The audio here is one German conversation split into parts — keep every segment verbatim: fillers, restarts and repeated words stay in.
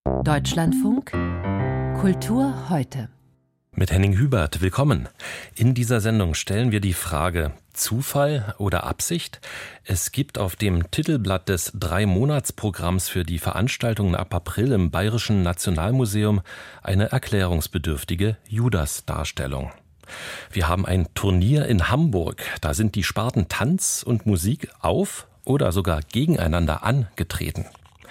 Deutschlandfunk Kultur heute. Mit Henning Hubert, willkommen. In dieser Sendung stellen wir die Frage: Zufall oder Absicht? Es gibt auf dem Titelblatt des Drei-Monats-Programms für die Veranstaltungen ab April im Bayerischen Nationalmuseum eine erklärungsbedürftige Judas-Darstellung. Wir haben ein Turnier in Hamburg. Da sind die Sparten Tanz und Musik auf oder sogar gegeneinander angetreten.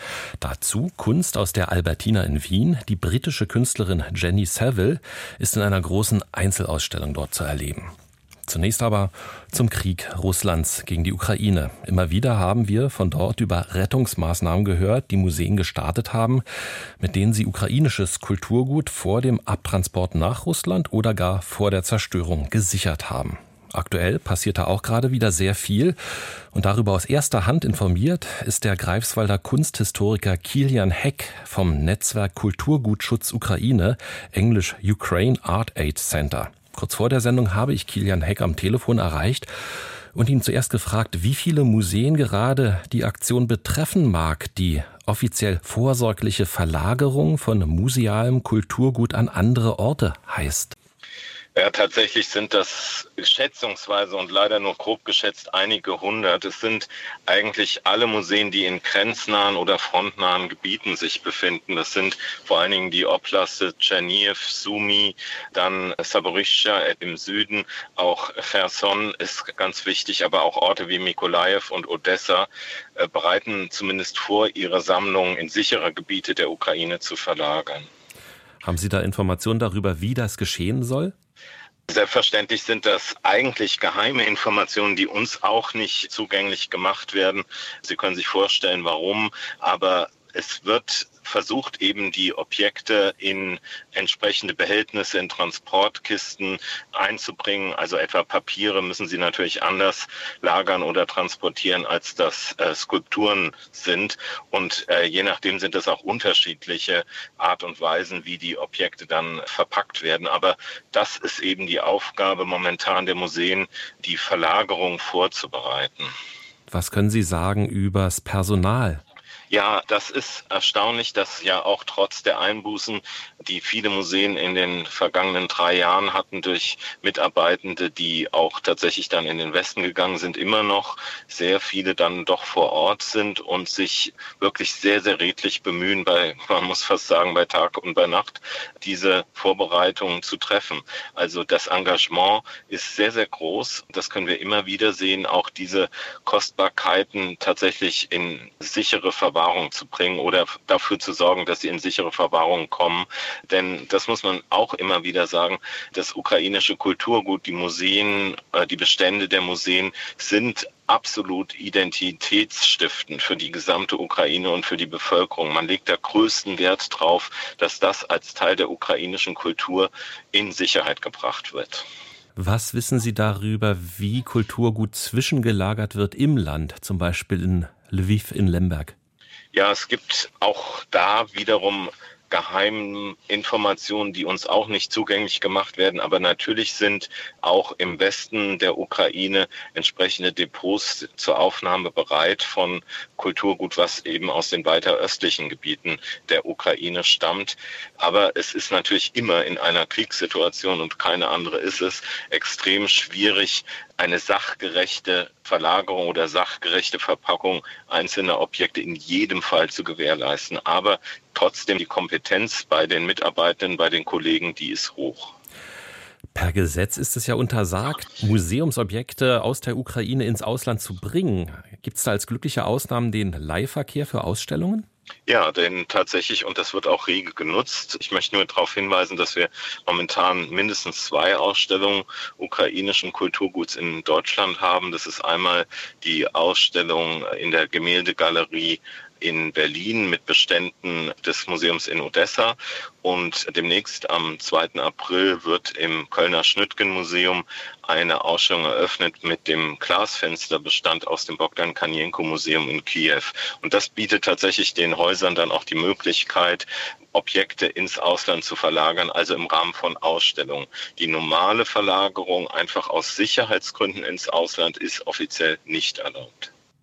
Dazu Kunst aus der Albertina in Wien. Die britische Künstlerin Jenny Saville ist in einer großen Einzelausstellung dort zu erleben. Zunächst aber zum Krieg Russlands gegen die Ukraine. Immer wieder haben wir von dort über Rettungsmaßnahmen gehört, die Museen gestartet haben, mit denen sie ukrainisches Kulturgut vor dem Abtransport nach Russland oder gar vor der Zerstörung gesichert haben. Aktuell passiert da auch gerade wieder sehr viel. Und darüber aus erster Hand informiert ist der Greifswalder Kunsthistoriker Kilian Heck vom Netzwerk Kulturgutschutz Ukraine, englisch Ukraine Art Aid Center. Kurz vor der Sendung habe ich Kilian Heck am Telefon erreicht und ihn zuerst gefragt, wie viele Museen gerade die Aktion betreffen mag, die offiziell vorsorgliche Verlagerung von musealem Kulturgut an andere Orte heißt. Ja, tatsächlich sind das schätzungsweise und leider nur grob geschätzt einige hundert. Es sind eigentlich alle Museen, die in grenznahen oder frontnahen Gebieten sich befinden. Das sind vor allen Dingen die Oblaste Tscherniw, Sumy, dann Saporischschja im Süden, auch Cherson ist ganz wichtig, aber auch Orte wie Mykolajiw und Odessa äh, bereiten zumindest vor, ihre Sammlungen in sichere Gebiete der Ukraine zu verlagern. Haben Sie da Informationen darüber, wie das geschehen soll? Selbstverständlich sind das eigentlich geheime Informationen, die uns auch nicht zugänglich gemacht werden. Sie können sich vorstellen, warum, aber es wird versucht, eben die Objekte in entsprechende Behältnisse, in Transportkisten einzubringen. Also etwa Papiere müssen sie natürlich anders lagern oder transportieren, als das äh, Skulpturen sind. Und äh, je nachdem sind es auch unterschiedliche Art und Weisen, wie die Objekte dann verpackt werden. Aber das ist eben die Aufgabe momentan der Museen, die Verlagerung vorzubereiten. Was können Sie sagen übers Personal? Ja, das ist erstaunlich, dass ja auch trotz der Einbußen, die viele Museen in den vergangenen drei Jahren hatten durch Mitarbeitende, die auch tatsächlich dann in den Westen gegangen sind, immer noch sehr viele dann doch vor Ort sind und sich wirklich sehr, sehr redlich bemühen, bei, man muss fast sagen, bei Tag und bei Nacht, diese Vorbereitungen zu treffen. Also das Engagement ist sehr, sehr groß. Das können wir immer wieder sehen, auch diese Kostbarkeiten tatsächlich in sichere Verwahrung zu bringen oder dafür zu sorgen, dass sie in sichere Verwahrung kommen. Denn das muss man auch immer wieder sagen, das ukrainische Kulturgut, die Museen, die Bestände der Museen sind absolut identitätsstiftend für die gesamte Ukraine und für die Bevölkerung. Man legt da größten Wert drauf, dass das als Teil der ukrainischen Kultur in Sicherheit gebracht wird. Was wissen Sie darüber, wie Kulturgut zwischengelagert wird im Land, zum Beispiel in Lviv in Lemberg? Ja, es gibt auch da wiederum geheimen Informationen, die uns auch nicht zugänglich gemacht werden. Aber natürlich sind auch im Westen der Ukraine entsprechende Depots zur Aufnahme bereit von Kulturgut, was eben aus den weiter östlichen Gebieten der Ukraine stammt. Aber es ist natürlich immer in einer Kriegssituation, und keine andere ist es, extrem schwierig, eine sachgerechte Verlagerung oder sachgerechte Verpackung einzelner Objekte in jedem Fall zu gewährleisten. Aber trotzdem die Kompetenz bei den Mitarbeitenden, bei den Kollegen, die ist hoch. Per Gesetz ist es ja untersagt, Museumsobjekte aus der Ukraine ins Ausland zu bringen. Gibt es da als glückliche Ausnahmen den Leihverkehr für Ausstellungen? Ja, denn tatsächlich, und das wird auch rege genutzt. Ich möchte nur darauf hinweisen, dass wir momentan mindestens zwei Ausstellungen ukrainischen Kulturguts in Deutschland haben. Das ist einmal die Ausstellung in der Gemäldegalerie in Berlin mit Beständen des Museums in Odessa. Und demnächst am zweiten April wird im Kölner Schnüttgen-Museum eine Ausstellung eröffnet mit dem Glasfensterbestand aus dem Bogdan-Kanienko-Museum in Kiew. Und das bietet tatsächlich den Häusern dann auch die Möglichkeit, Objekte ins Ausland zu verlagern, also im Rahmen von Ausstellungen. Die normale Verlagerung einfach aus Sicherheitsgründen ins Ausland ist offiziell nicht erlaubt.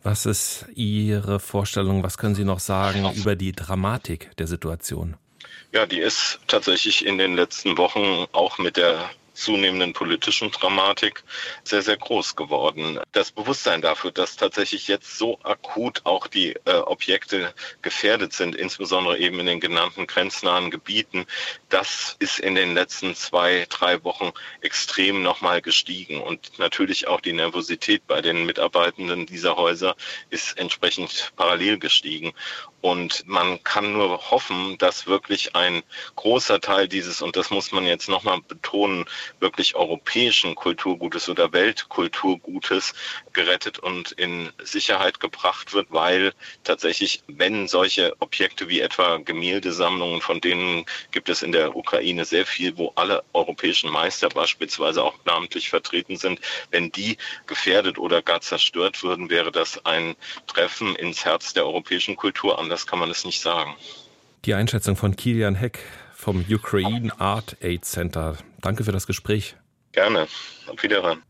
Was ist Ihre Vorstellung, was können Sie noch sagen über die Dramatik der Situation? Ja, die ist tatsächlich in den letzten Wochen auch mit der zunehmenden politischen Dramatik sehr, sehr groß geworden. Das Bewusstsein dafür, dass tatsächlich jetzt so akut auch die äh, Objekte gefährdet sind, insbesondere eben in den genannten grenznahen Gebieten, das ist in den letzten zwei, drei Wochen extrem nochmal gestiegen. Und natürlich auch die Nervosität bei den Mitarbeitenden dieser Häuser ist entsprechend parallel gestiegen. Und man kann nur hoffen, dass wirklich ein großer Teil dieses, und das muss man jetzt nochmal betonen, wirklich europäischen Kulturgutes oder Weltkulturgutes gerettet und in Sicherheit gebracht wird, weil tatsächlich, wenn solche Objekte wie etwa Gemäldesammlungen, von denen gibt es in der Ukraine sehr viel, wo alle europäischen Meister beispielsweise auch namentlich vertreten sind, wenn die gefährdet oder gar zerstört würden, wäre das ein Treffen ins Herz der europäischen Kultur. Anders kann man es nicht sagen. Die Einschätzung von Kilian Heck vom Ukraine Art Aid Center. Danke für das Gespräch. Gerne. Auf Wiederhören.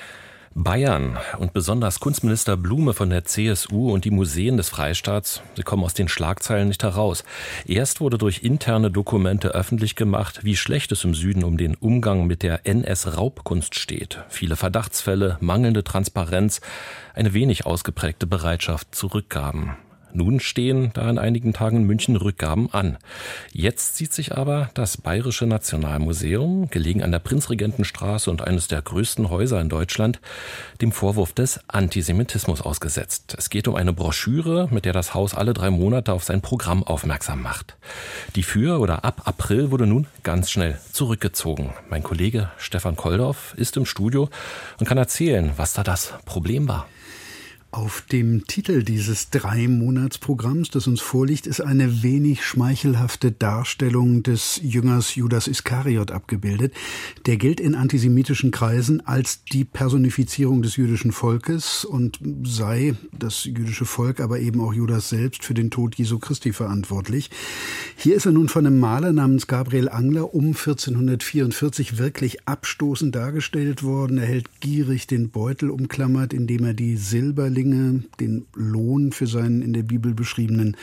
Bayern und besonders Kunstminister Blume von der C S U und die Museen des Freistaats, sie kommen aus den Schlagzeilen nicht heraus. Erst wurde durch interne Dokumente öffentlich gemacht, wie schlecht es im Süden um den Umgang mit der N S-Raubkunst steht. Viele Verdachtsfälle, mangelnde Transparenz, eine wenig ausgeprägte Bereitschaft zu Rückgaben. Nun stehen da in einigen Tagen in München Rückgaben an. Jetzt sieht sich aber das Bayerische Nationalmuseum, gelegen an der Prinzregentenstraße und eines der größten Häuser in Deutschland, dem Vorwurf des Antisemitismus ausgesetzt. Es geht um eine Broschüre, mit der das Haus alle drei Monate auf sein Programm aufmerksam macht. Die für oder ab April wurde nun ganz schnell zurückgezogen. Mein Kollege Stefan Koldorf ist im Studio und kann erzählen, was da das Problem war. Auf dem Titel dieses Drei-Monats-Programms, das uns vorliegt, ist eine wenig schmeichelhafte Darstellung des Jüngers Judas Iskariot abgebildet. Der gilt in antisemitischen Kreisen als die Personifizierung des jüdischen Volkes und sei das jüdische Volk, aber eben auch Judas selbst für den Tod Jesu Christi verantwortlich. Hier ist er nun von einem Maler namens Gabriel Angler um vierzehnhundertvierundvierzig wirklich abstoßend dargestellt worden. Er hält gierig den Beutel umklammert, indem er die Silberlinge, den Lohn für seinen in der Bibel beschriebenen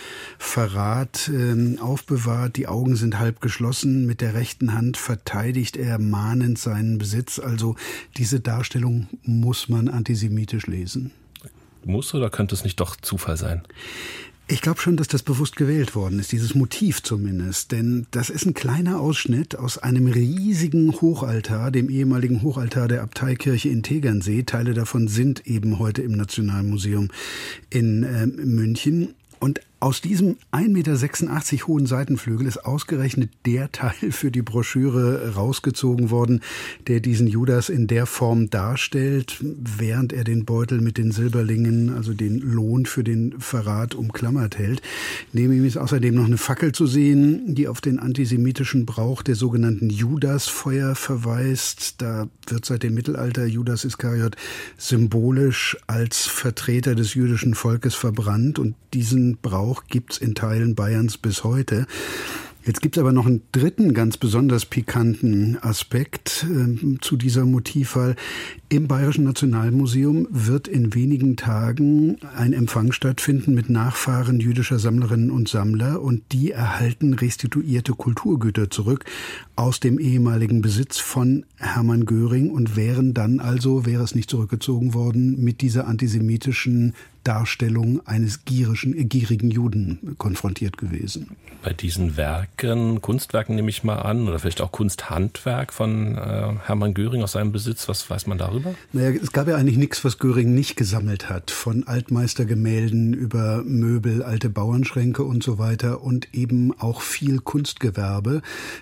Verrat äh, aufbewahrt. Die Augen sind halb geschlossen. Mit der rechten Hand verteidigt er mahnend seinen Besitz. Also diese Darstellung muss man antisemitisch lesen. Muss oder könnte es nicht doch Zufall sein? Ich glaube schon, dass das bewusst gewählt worden ist, dieses Motiv zumindest. Denn das ist ein kleiner Ausschnitt aus einem riesigen Hochaltar, dem ehemaligen Hochaltar der Abteikirche in Tegernsee. Teile davon sind eben heute im Nationalmuseum in äh, München. Und aus diesem ein Meter sechsundachtzig hohen Seitenflügel ist ausgerechnet der Teil für die Broschüre rausgezogen worden, der diesen Judas in der Form darstellt, während er den Beutel mit den Silberlingen, also den Lohn für den Verrat, umklammert hält. Neben ihm ist außerdem noch eine Fackel zu sehen, die auf den antisemitischen Brauch der sogenannten Judasfeuer verweist. Da wird seit dem Mittelalter Judas Iskariot symbolisch als Vertreter des jüdischen Volkes verbrannt und diesen Brauch gibt es in Teilen Bayerns bis heute. Jetzt gibt es aber noch einen dritten ganz besonders pikanten Aspekt äh, zu dieser Motivwahl. Im Bayerischen Nationalmuseum wird in wenigen Tagen ein Empfang stattfinden mit Nachfahren jüdischer Sammlerinnen und Sammler und die erhalten restituierte Kulturgüter zurück aus dem ehemaligen Besitz von Hermann Göring und wären dann also, wäre es nicht zurückgezogen worden, mit dieser antisemitischen Darstellung eines gierischen, äh, gierigen Juden konfrontiert gewesen. Bei diesen Werken, Kunstwerken nehme ich mal an, oder vielleicht auch Kunsthandwerk von äh, Hermann Göring aus seinem Besitz, was weiß man darüber? Naja, es gab ja eigentlich nichts, was Göring nicht gesammelt hat. Von Altmeistergemälden über Möbel, alte Bauernschränke und so weiter und eben auch viel Kunstgewerbe,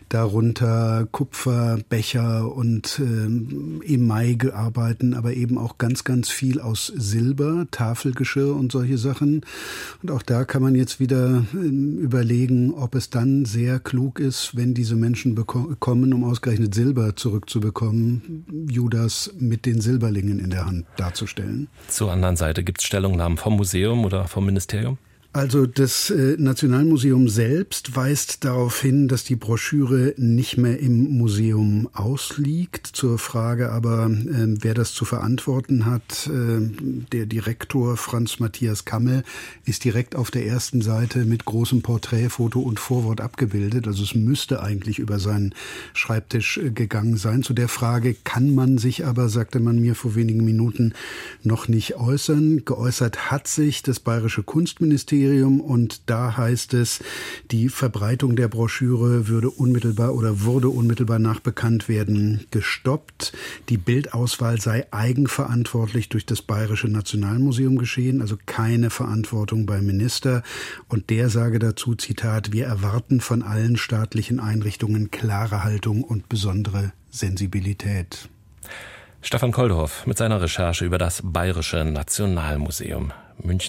darunter Kupfer, Becher und äh, Emaille-Arbeiten, aber eben auch ganz, ganz viel aus Silber, Tafelgeschirr und solche Sachen. Und auch da kann man jetzt wieder äh, überlegen, ob es dann sehr klug ist, wenn diese Menschen beko- kommen, um ausgerechnet Silber zurückzubekommen, Judas mit den Silberlingen in der Hand darzustellen. Zur anderen Seite gibt es Stellungnahmen vom Museum oder vom Ministerium? Also das äh, Nationalmuseum selbst weist darauf hin, dass die Broschüre nicht mehr im Museum ausliegt. Zur Frage aber, äh, wer das zu verantworten hat, äh, der Direktor Franz Matthias Kammel ist direkt auf der ersten Seite mit großem Porträt, Foto und Vorwort abgebildet. Also es müsste eigentlich über seinen Schreibtisch äh, gegangen sein. Zu der Frage kann man sich aber, sagte man mir vor wenigen Minuten, noch nicht äußern. Geäußert hat sich das Bayerische Kunstministerium. Und da heißt es, die Verbreitung der Broschüre würde unmittelbar oder wurde unmittelbar nach Bekanntwerden gestoppt. Die Bildauswahl sei eigenverantwortlich durch das Bayerische Nationalmuseum geschehen, also keine Verantwortung beim Minister. Und der sage dazu, Zitat, wir erwarten von allen staatlichen Einrichtungen klare Haltung und besondere Sensibilität. Stefan Koldorf mit seiner Recherche über das Bayerische Nationalmuseum München.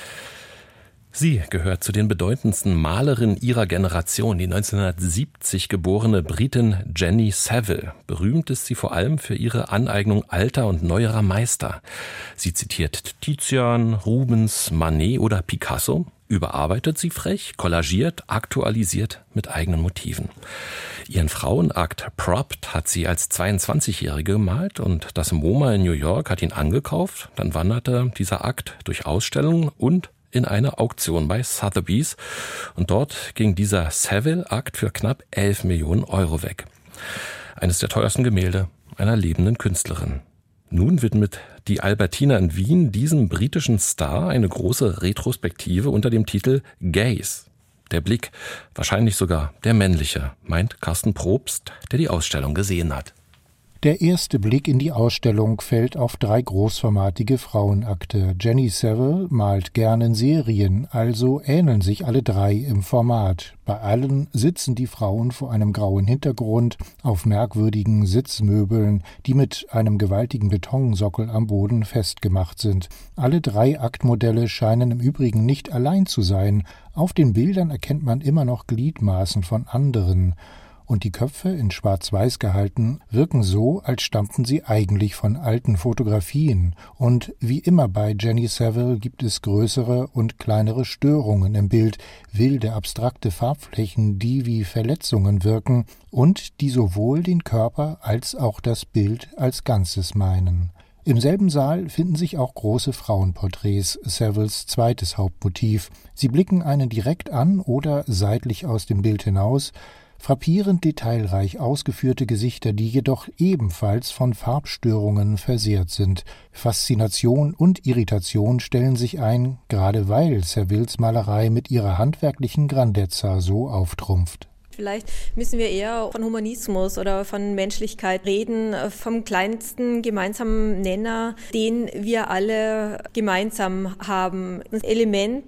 Sie gehört zu den bedeutendsten Malerinnen ihrer Generation, die neunzehnhundertsiebzig geborene Britin Jenny Saville. Berühmt ist sie vor allem für ihre Aneignung alter und neuerer Meister. Sie zitiert Tizian, Rubens, Manet oder Picasso, überarbeitet sie frech, kollagiert, aktualisiert mit eigenen Motiven. Ihren Frauenakt Propped hat sie als zweiundzwanzigjährige gemalt und das MoMA in New York hat ihn angekauft. Dann wanderte dieser Akt durch Ausstellungen und in eine Auktion bei Sotheby's und dort ging dieser Saville-Akt für knapp elf Millionen Euro weg. Eines der teuersten Gemälde einer lebenden Künstlerin. Nun widmet die Albertina in Wien diesem britischen Star eine große Retrospektive unter dem Titel Gaze. Der Blick, wahrscheinlich sogar der männliche, meint Carsten Probst, der die Ausstellung gesehen hat. Der erste Blick in die Ausstellung fällt auf drei großformatige Frauenakte. Jenny Saville malt gern in Serien, also ähneln sich alle drei im Format. Bei allen sitzen die Frauen vor einem grauen Hintergrund auf merkwürdigen Sitzmöbeln, die mit einem gewaltigen Betonsockel am Boden festgemacht sind. Alle drei Aktmodelle scheinen im Übrigen nicht allein zu sein. Auf den Bildern erkennt man immer noch Gliedmaßen von anderen. Und die Köpfe, in schwarz-weiß gehalten, wirken so, als stammten sie eigentlich von alten Fotografien. Und wie immer bei Jenny Saville gibt es größere und kleinere Störungen im Bild, wilde, abstrakte Farbflächen, die wie Verletzungen wirken und die sowohl den Körper als auch das Bild als Ganzes meinen. Im selben Saal finden sich auch große Frauenporträts, Savilles zweites Hauptmotiv. Sie blicken einen direkt an oder seitlich aus dem Bild hinaus, frappierend detailreich ausgeführte Gesichter, die jedoch ebenfalls von Farbstörungen versehrt sind. Faszination und Irritation stellen sich ein, gerade weil Savilles Malerei mit ihrer handwerklichen Grandezza so auftrumpft. Vielleicht müssen wir eher von Humanismus oder von Menschlichkeit reden, vom kleinsten gemeinsamen Nenner, den wir alle gemeinsam haben. Ein Element,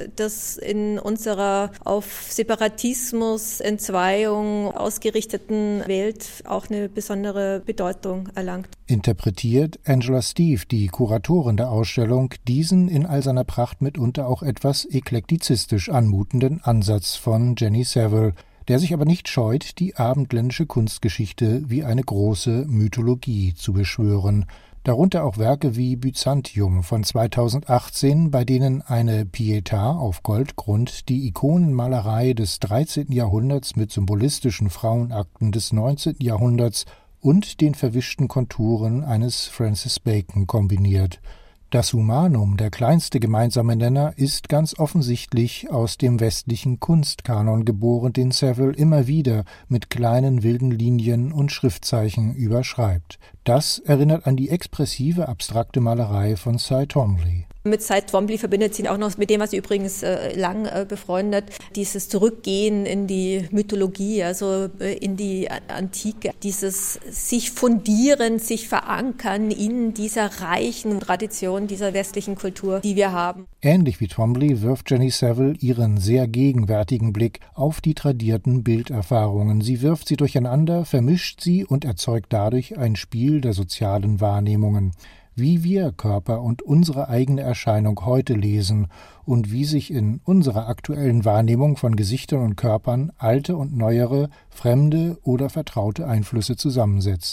das in unserer auf Separatismus, Entzweiung ausgerichteten Welt auch eine besondere Bedeutung erlangt. Interpretiert Angela Steve, die Kuratorin der Ausstellung, diesen in all seiner Pracht mitunter auch etwas eklektizistisch anmutenden Ansatz von Jenny Saville, der sich aber nicht scheut, die abendländische Kunstgeschichte wie eine große Mythologie zu beschwören. Darunter auch Werke wie Byzantium von zweitausendachtzehn, bei denen eine Pietà auf Goldgrund die Ikonenmalerei des dreizehnten Jahrhunderts mit symbolistischen Frauenakten des neunzehnten Jahrhunderts und den verwischten Konturen eines Francis Bacon kombiniert. Das Humanum, der kleinste gemeinsame Nenner, ist ganz offensichtlich aus dem westlichen Kunstkanon geboren, den Saville immer wieder mit kleinen wilden Linien und Schriftzeichen überschreibt. Das erinnert an die expressive, abstrakte Malerei von Cy Twombly. Mit Cy Twombly verbindet sie auch noch mit dem, was sie übrigens äh, lang äh, befreundet, dieses Zurückgehen in die Mythologie, also äh, in die Antike, dieses sich fundieren, sich verankern in dieser reichen Tradition dieser westlichen Kultur, die wir haben. Ähnlich wie Twombly wirft Jenny Saville ihren sehr gegenwärtigen Blick auf die tradierten Bilderfahrungen. Sie wirft sie durcheinander, vermischt sie und erzeugt dadurch ein Spiel der sozialen Wahrnehmungen. Wie wir Körper und unsere eigene Erscheinung heute lesen und wie sich in unserer aktuellen Wahrnehmung von Gesichtern und Körpern alte und neuere, fremde oder vertraute Einflüsse zusammensetzen.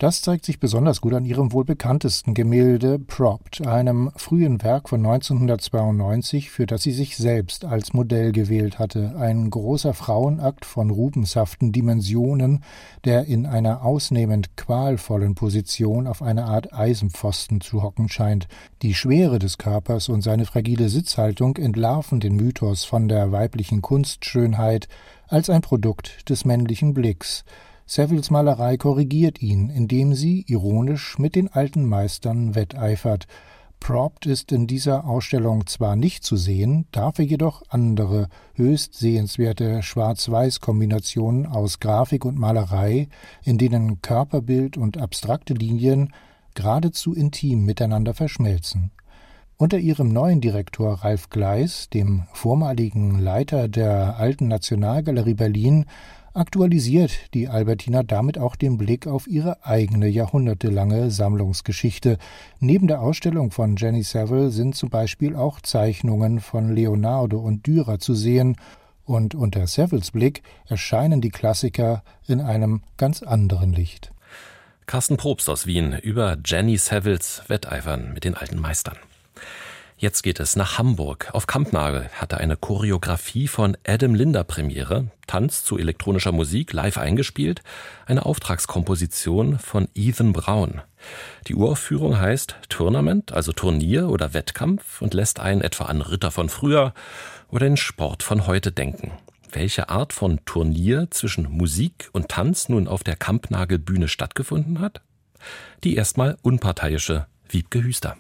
Das zeigt sich besonders gut an ihrem wohl bekanntesten Gemälde Propped, einem frühen Werk von neunzehnhundertzweiundneunzig, für das sie sich selbst als Modell gewählt hatte. Ein großer Frauenakt von rubenshaften Dimensionen, der in einer ausnehmend qualvollen Position auf einer Art Eisenpfosten zu hocken scheint. Die Schwere des Körpers und seine fragile Sitzhaltung entlarven den Mythos von der weiblichen Kunstschönheit als ein Produkt des männlichen Blicks. Savills Malerei korrigiert ihn, indem sie, ironisch, mit den alten Meistern wetteifert. Propped ist in dieser Ausstellung zwar nicht zu sehen, dafür jedoch andere, höchst sehenswerte Schwarz-Weiß-Kombinationen aus Grafik und Malerei, in denen Körperbild und abstrakte Linien geradezu intim miteinander verschmelzen. Unter ihrem neuen Direktor Ralf Gleis, dem vormaligen Leiter der Alten Nationalgalerie Berlin, aktualisiert die Albertina damit auch den Blick auf ihre eigene jahrhundertelange Sammlungsgeschichte. Neben der Ausstellung von Jenny Saville sind zum Beispiel auch Zeichnungen von Leonardo und Dürer zu sehen, und unter Savills Blick erscheinen die Klassiker in einem ganz anderen Licht. Carsten Probst aus Wien über Jenny Savills Wetteifern mit den alten Meistern. Jetzt geht es nach Hamburg. Auf Kampnagel hatte eine Choreografie von Adam Linder Premiere, Tanz zu elektronischer Musik, live eingespielt, eine Auftragskomposition von Ethan Braun. Die Uraufführung heißt Tournament, also Turnier oder Wettkampf, und lässt einen etwa an Ritter von früher oder den Sport von heute denken. Welche Art von Turnier zwischen Musik und Tanz nun auf der Kampnagel-Bühne stattgefunden hat? Die erstmal unparteiische Wiebke Hüster.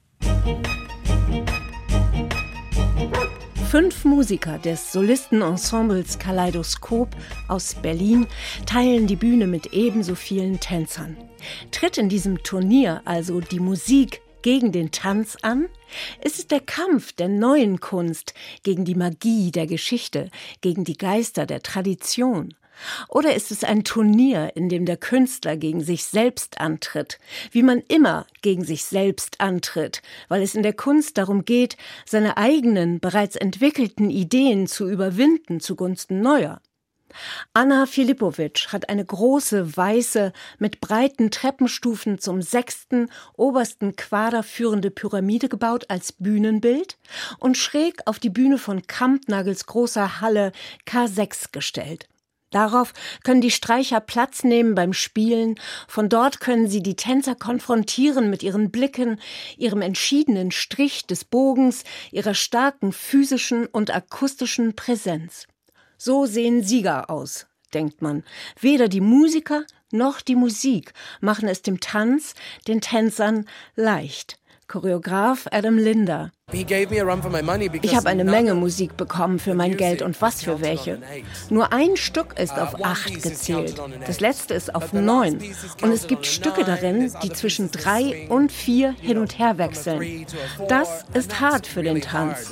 Fünf Musiker des Solistenensembles Kaleidoskop aus Berlin teilen die Bühne mit ebenso vielen Tänzern. Tritt in diesem Turnier also die Musik gegen den Tanz an? Ist es der Kampf der neuen Kunst gegen die Magie der Geschichte, gegen die Geister der Tradition? Oder ist es ein Turnier, in dem der Künstler gegen sich selbst antritt, wie man immer gegen sich selbst antritt, weil es in der Kunst darum geht, seine eigenen, bereits entwickelten Ideen zu überwinden zugunsten neuer? Anna Filipovic hat eine große, weiße, mit breiten Treppenstufen zum sechsten, obersten Quader führende Pyramide gebaut als Bühnenbild und schräg auf die Bühne von Kampnagels großer Halle K sechs gestellt. Darauf können die Streicher Platz nehmen beim Spielen, von dort können sie die Tänzer konfrontieren mit ihren Blicken, ihrem entschiedenen Strich des Bogens, ihrer starken physischen und akustischen Präsenz. So sehen Sieger aus, denkt man. Weder die Musiker noch die Musik machen es dem Tanz, den Tänzern leicht. Choreograf Adam Linder. Ich habe eine Menge Musik bekommen für mein Geld, und was für welche. Nur ein Stück ist auf acht gezählt, das letzte ist auf neun. Und es gibt Stücke darin, die zwischen drei und vier hin und her wechseln. Das ist hart für den Tanz.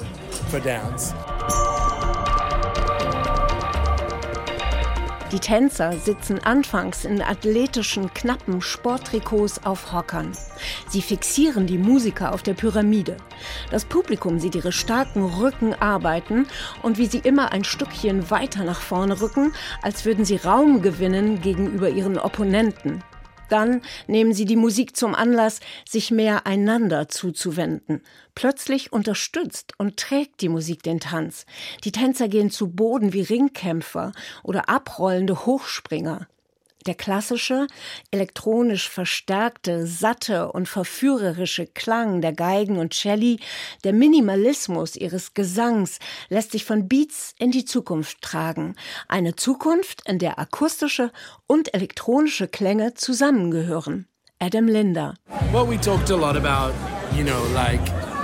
Die Tänzer sitzen anfangs in athletischen, knappen Sporttrikots auf Hockern. Sie fixieren die Musiker auf der Pyramide. Das Publikum sieht ihre starken Rücken arbeiten und wie sie immer ein Stückchen weiter nach vorne rücken, als würden sie Raum gewinnen gegenüber ihren Opponenten. Dann nehmen sie die Musik zum Anlass, sich mehr einander zuzuwenden. Plötzlich unterstützt und trägt die Musik den Tanz. Die Tänzer gehen zu Boden wie Ringkämpfer oder abrollende Hochspringer. Der klassische, elektronisch verstärkte, satte und verführerische Klang der Geigen und Celli, der Minimalismus ihres Gesangs lässt sich von Beats in die Zukunft tragen. Eine Zukunft, in der akustische und elektronische Klänge zusammengehören. Adam Linder. Well, we talked a lot about, you know, like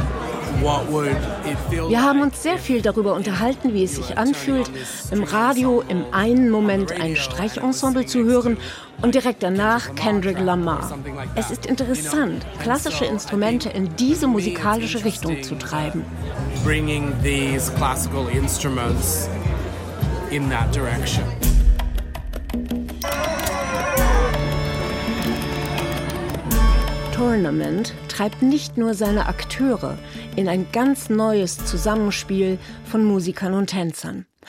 Wir haben uns sehr viel darüber unterhalten, wie es sich anfühlt, im Radio im einen Moment ein Streichensemble zu hören und direkt danach Kendrick Lamar. Es ist interessant, klassische Instrumente in diese musikalische Richtung zu treiben. Bringing these classical instruments in that direction. Tournament treibt nicht nur seine Akteure in ein ganz neues Zusammenspiel von Musikern und Tänzern.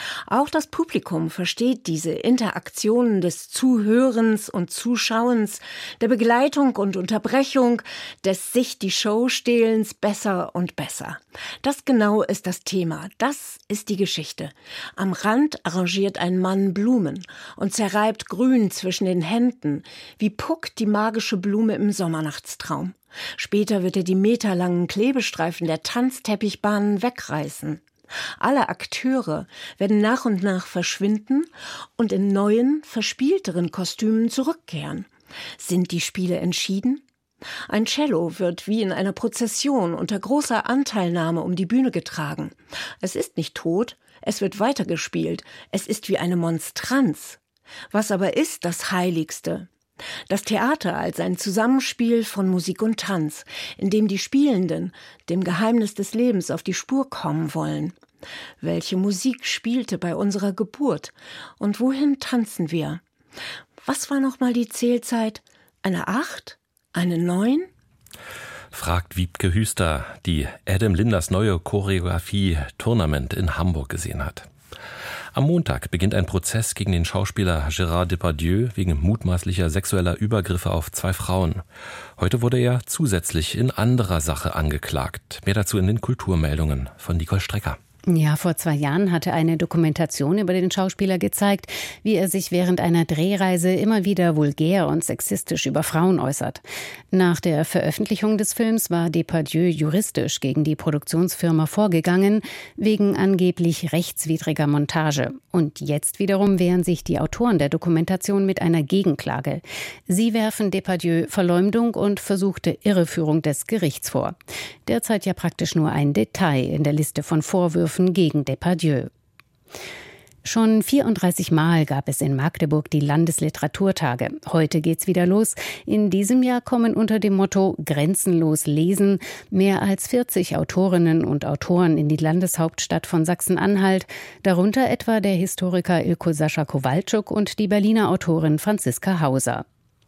Auch das Publikum versteht diese Interaktionen des Zuhörens und Zuschauens, der Begleitung und Unterbrechung, des sich die Show stehlens besser und besser. Das genau ist das Thema, das ist die Geschichte. Am Rand arrangiert ein Mann Blumen und zerreibt Grün zwischen den Händen, wie Puck die magische Blume im Sommernachtstraum. Später wird er die meterlangen Klebestreifen der Tanzteppichbahnen wegreißen. Alle Akteure werden nach und nach verschwinden und in neuen, verspielteren Kostümen zurückkehren. Sind die Spiele entschieden? Ein Cello wird wie in einer Prozession unter großer Anteilnahme um die Bühne getragen. Es ist nicht tot, es wird weitergespielt, es ist wie eine Monstranz. Was aber ist das Heiligste? Das Theater als ein Zusammenspiel von Musik und Tanz, in dem die Spielenden dem Geheimnis des Lebens auf die Spur kommen wollen. Welche Musik spielte bei unserer Geburt? Und wohin tanzen wir? Was war nochmal die Zählzeit? Eine Acht? Eine Neun? Fragt Wiebke Hüster, die Adam Linders neue Choreografie Tournament in Hamburg gesehen hat. Am Montag beginnt ein Prozess gegen den Schauspieler Gérard Depardieu wegen mutmaßlicher sexueller Übergriffe auf zwei Frauen. Heute wurde er zusätzlich in anderer Sache angeklagt. Mehr dazu in den Kulturmeldungen von Nicole Strecker. Ja, vor zwei Jahren hatte eine Dokumentation über den Schauspieler gezeigt, wie er sich während einer Drehreise immer wieder vulgär und sexistisch über Frauen äußert. Nach der Veröffentlichung des Films war Depardieu juristisch gegen die Produktionsfirma vorgegangen, wegen angeblich rechtswidriger Montage. Und jetzt wiederum wehren sich die Autoren der Dokumentation mit einer Gegenklage. Sie werfen Depardieu Verleumdung und versuchte Irreführung des Gerichts vor. Derzeit ja praktisch nur ein Detail in der Liste von Vorwürfen gegen Depardieu. Schon vierunddreißig Mal gab es in Magdeburg die Landesliteraturtage. Heute geht's wieder los. In diesem Jahr kommen unter dem Motto Grenzenlos lesen mehr als vierzig Autorinnen und Autoren in die Landeshauptstadt von Sachsen-Anhalt, darunter etwa der Historiker Ilko Sascha Kowalczuk und die Berliner Autorin Franziska Hauser.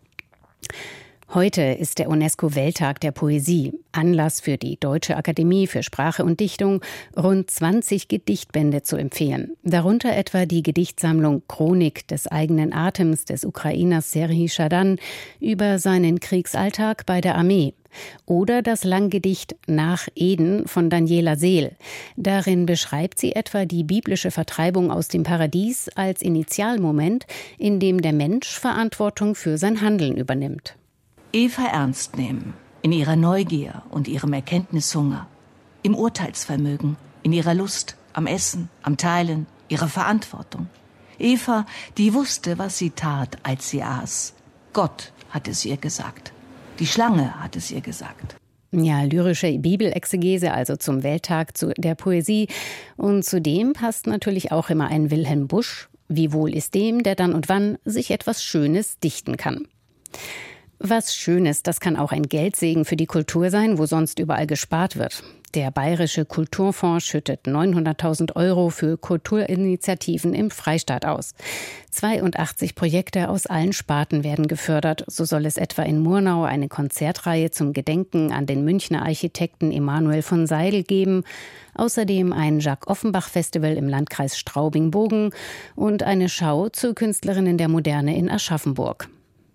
Heute ist der UNESCO-Welttag der Poesie. Anlass für die Deutsche Akademie für Sprache und Dichtung, rund zwanzig Gedichtbände zu empfehlen. Darunter etwa die Gedichtsammlung Chronik des eigenen Atems des Ukrainers Serhij Schadan über seinen Kriegsalltag bei der Armee. Oder das Langgedicht Nach Eden von Daniela Seel. Darin beschreibt sie etwa die biblische Vertreibung aus dem Paradies als Initialmoment, in dem der Mensch Verantwortung für sein Handeln übernimmt. Eva ernst nehmen, in ihrer Neugier und ihrem Erkenntnishunger, im Urteilsvermögen, in ihrer Lust, am Essen, am Teilen, ihrer Verantwortung. Eva, die wusste, was sie tat, als sie aß. Gott hat es ihr gesagt. Die Schlange hat es ihr gesagt. Ja, lyrische Bibelexegese, also zum Welttag der Poesie. Und zudem passt natürlich auch immer ein Wilhelm Busch. Wie wohl ist dem, der dann und wann sich etwas Schönes dichten kann. Was Schönes, das kann auch ein Geldsegen für die Kultur sein, wo sonst überall gespart wird. Der Bayerische Kulturfonds schüttet neunhunderttausend Euro für Kulturinitiativen im Freistaat aus. zweiundachtzig Projekte aus allen Sparten werden gefördert. So soll es etwa in Murnau eine Konzertreihe zum Gedenken an den Münchner Architekten Emanuel von Seidel geben. Außerdem ein Jacques-Offenbach-Festival im Landkreis Straubing-Bogen und eine Schau zu Künstlerinnen der Moderne in Aschaffenburg.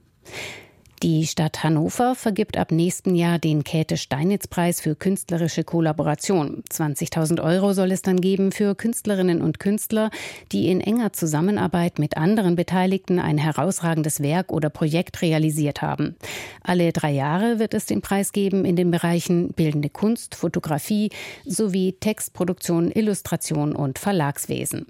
Die Stadt Hannover vergibt ab nächsten Jahr den Käthe-Steinitz-Preis für künstlerische Kollaboration. zwanzigtausend Euro soll es dann geben für Künstlerinnen und Künstler, die in enger Zusammenarbeit mit anderen Beteiligten ein herausragendes Werk oder Projekt realisiert haben. Alle drei Jahre wird es den Preis geben in den Bereichen Bildende Kunst, Fotografie sowie Textproduktion, Illustration und Verlagswesen.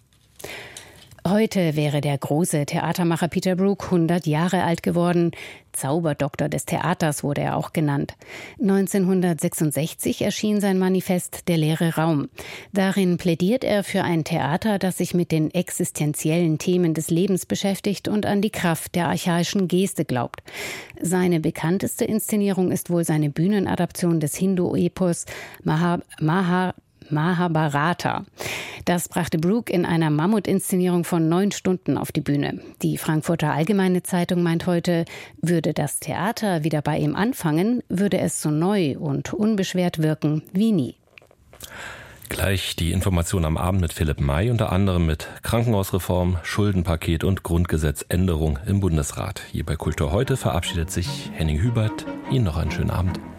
Heute wäre der große Theatermacher Peter Brook hundert Jahre alt geworden. Zauberdoktor des Theaters wurde er auch genannt. neunzehnhundertsechsundsechzig erschien sein Manifest Der leere Raum. Darin plädiert er für ein Theater, das sich mit den existenziellen Themen des Lebens beschäftigt und an die Kraft der archaischen Geste glaubt. Seine bekannteste Inszenierung ist wohl seine Bühnenadaption des Hindu-Epos Maha, Maha Mahabharata. Das brachte Brook in einer Mammutinszenierung von neun Stunden auf die Bühne. Die Frankfurter Allgemeine Zeitung meint heute, würde das Theater wieder bei ihm anfangen, würde es so neu und unbeschwert wirken wie nie. Gleich die Information am Abend mit Philipp May, unter anderem mit Krankenhausreform, Schuldenpaket und Grundgesetzänderung im Bundesrat. Hier bei Kultur heute verabschiedet sich Henning Hubert. Ihnen noch einen schönen Abend.